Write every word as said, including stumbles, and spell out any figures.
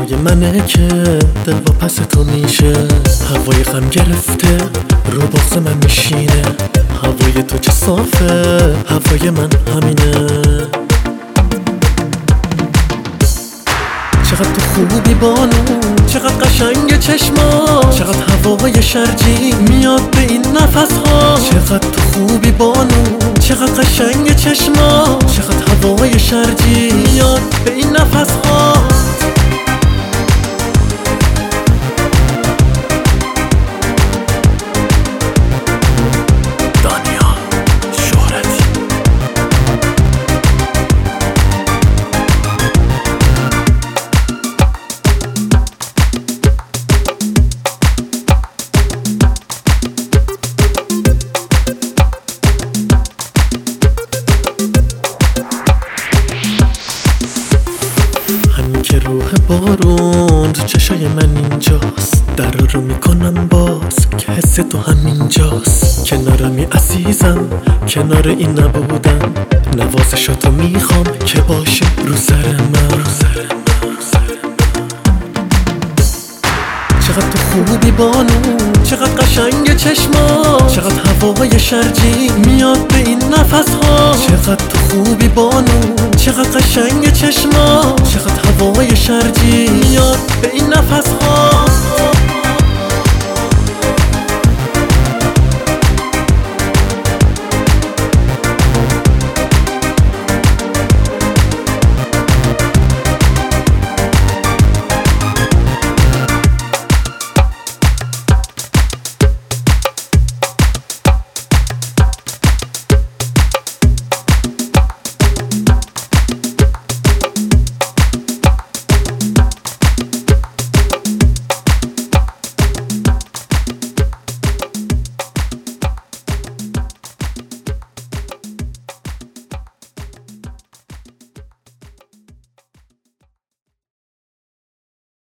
هوای منه که دل با پس تو میشه، هوای غم گرفته رو باغ من میشینه، هوای تو چه صافه، هوای من همینه. چقدر تو خوبی بانو، چقدر قشنگ چشما، چقدر هوای شرجی میاد به این نفس ها. چقدر تو خوبی بانو، چقدر قشنگ چشما، چقدر هوای شرجی میاد به این نفس ها. که روح بارون تو چشای من اینجاست، در رو میکنم باز که حس تو همینجاست. کنارمی عزیزم، کنار این نبودم، نوازشاتو میخوام که باشی رو سر من. چقدر تو خوبی بانو، چقدر قشنگ چشما، چقدر هوای شرجی میاد به این نفس ها. چقدر تو خوبی بانو، چقدر قشنگ چشما، چقدر هوای شرجی میاد به این نفس ها.